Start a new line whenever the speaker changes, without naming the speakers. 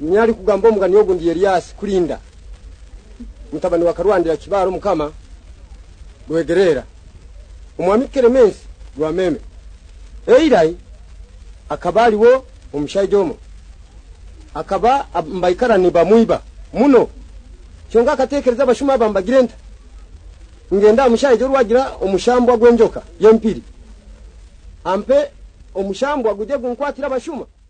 myali kugamba omugani ogu ndi Elias kulinda mutabani wa Karwandira kibaro mukama lwegerera omwami Keremensi lwa meme eirai akabali wo omushajomo akaba mbaikara ni bamuiba muno kyonga katekereza bashuma bambagirenta ngenda omushaje rwagira omushambwa gwenjoka yempiri ampe omushambwa guje gunkwatira bashuma